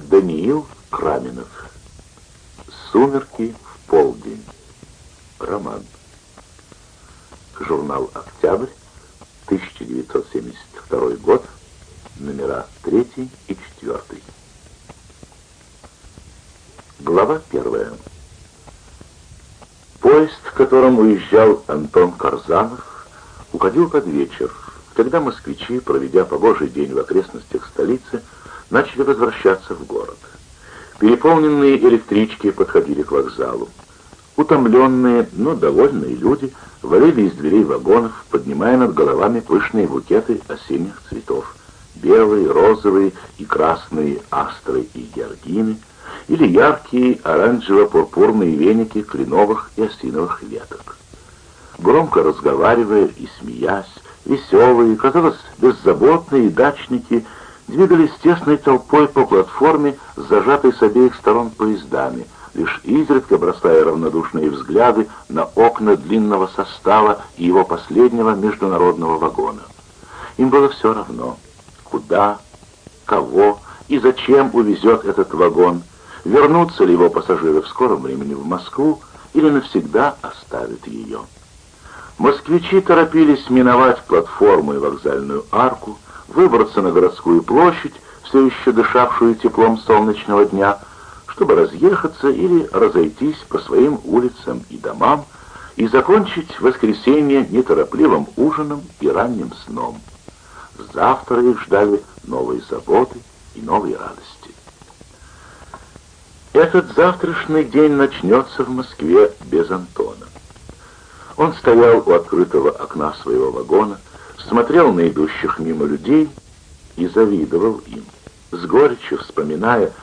Даниил Краминов. «Сумерки в полдень». Роман. Журнал «Октябрь», 1972 год, номера 3 и 4. Глава 1. Поезд, которым уезжал Антон Корзанов, уходил под вечер, когда москвичи, проведя погожий день в окрестностях столицы, начали возвращаться в город. Переполненные электрички подходили к вокзалу. Утомленные, но довольные люди валили из дверей вагонов, поднимая над головами пышные букеты осенних цветов: белые, розовые и красные астры и георгины, или яркие оранжево-пурпурные веники кленовых и осиновых веток. Громко разговаривая и смеясь, веселые, казалось, беззаботные дачники двигались тесной толпой по платформе, зажатой с обеих сторон поездами, лишь изредка бросая равнодушные взгляды на окна длинного состава и его последнего международного вагона. Им было все равно, куда, кого и зачем увезет этот вагон, вернутся ли его пассажиры в скором времени в Москву или навсегда оставят ее. Москвичи торопились миновать платформу и вокзальную арку, выбраться на городскую площадь, все еще дышавшую теплом солнечного дня, чтобы разъехаться или разойтись по своим улицам и домам и закончить воскресенье неторопливым ужином и ранним сном. Завтра их ждали новые заботы и новые радости. Этот завтрашний день начнется в Москве без Антона. Он стоял у открытого окна своего вагона, смотрел на идущих мимо людей и завидовал им, с горечью вспоминая,